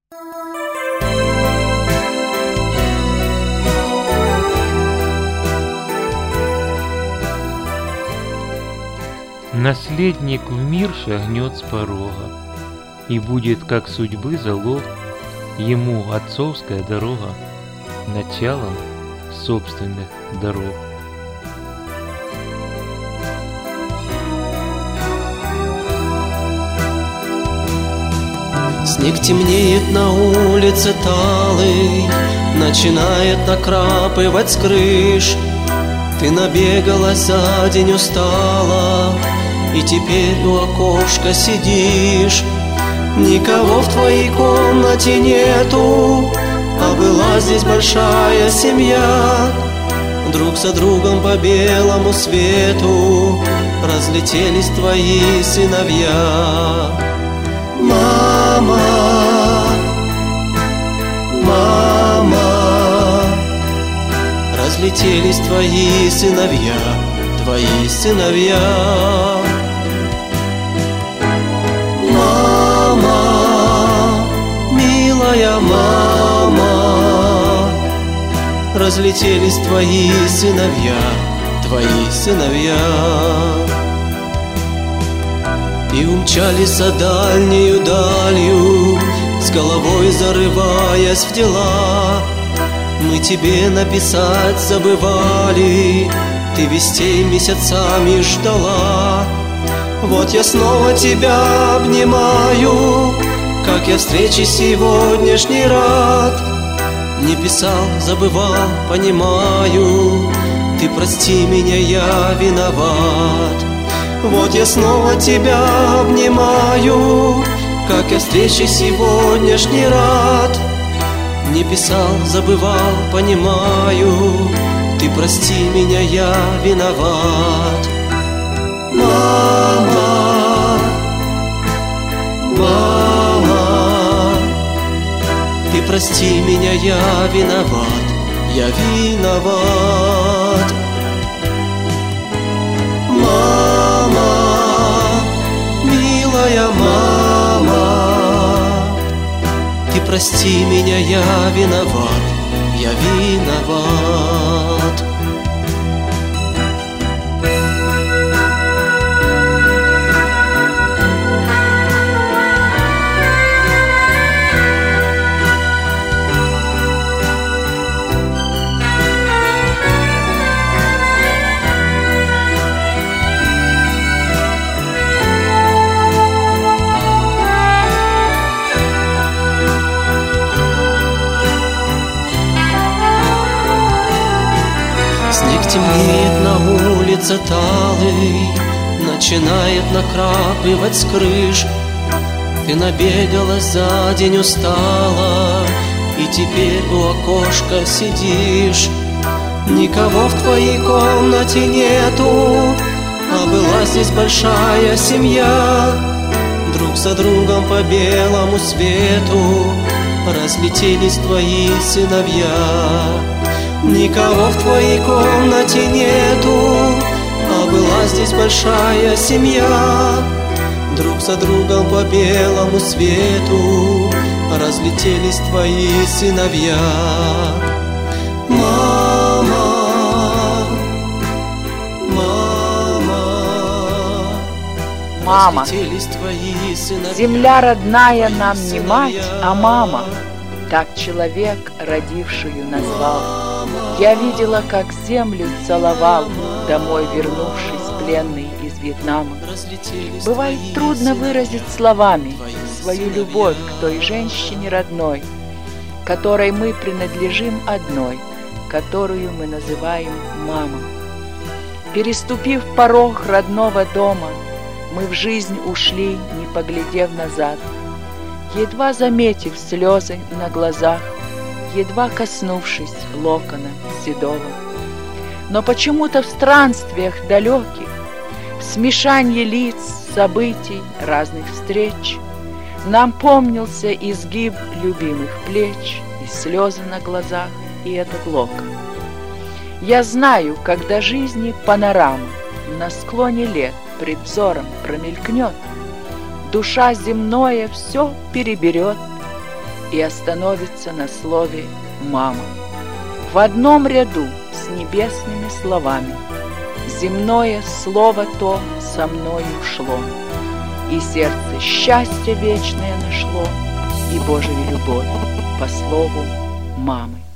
Наследник в мир шагнет с порога, и будет, как судьбы залог, ему отцовская дорога началом собственных дорог. Снег темнеет на улице талый, начинает накрапывать с крыш. Ты набегалась за день, устала, и теперь у окошка сидишь. Никого в твоей комнате нету, а была здесь большая семья. Друг за другом по белому свету разлетелись твои сыновья. Мама, мама, разлетелись твои сыновья, твои сыновья. Мама, милая мама, разлетелись твои сыновья, твои сыновья. И умчались за дальнею далью, с головой зарываясь в дела. Мы тебе написать забывали, ты вестей месяцами ждала. Вот я снова тебя обнимаю, как я встрече сегодняшний рад. Не писал, забывал, понимаю, ты прости меня, я виноват. Вот я снова тебя обнимаю, как я встрече сегодняшний рад. Не писал, забывал, понимаю, ты прости меня, я виноват. Мама, мама, ты прости меня, я виноват, я виноват. Мама, милая мама, ты прости меня, я виноват, я виноват. Снег темнеет на улице талый, начинает накрапывать с крыш. Ты набегалась за день, устала, и теперь у окошка сидишь. Никого в твоей комнате нету, а была здесь большая семья. Друг за другом по белому свету разлетелись твои сыновья. Никого в твоей комнате нету, а была здесь большая семья. Друг за другом по белому свету разлетелись твои сыновья. Мама, мама, мама, разлетелись твои сыновья. Земля родная нам не мать, а мама. Так человек родившую назвал. Я видела, как землю целовал, домой вернувшись пленный из Вьетнама. Бывает трудно выразить словами свою любовь к той женщине родной, которой мы принадлежим одной, которую мы называем мама. Переступив порог родного дома, мы в жизнь ушли, не поглядев назад, едва заметив слезы на глазах, едва коснувшись локона седого. Но почему-то в странствиях далеких, в смешании лиц, событий, разных встреч, нам помнился изгиб любимых плеч, и слезы на глазах, и этот локон. Я знаю, когда жизни панорама на склоне лет пред взором промелькнет, душа земное все переберет, и остановится на слове «мама». В одном ряду с небесными словами земное слово то со мною шло, и сердце счастье вечное нашло, и Божию любовь по слову мамы.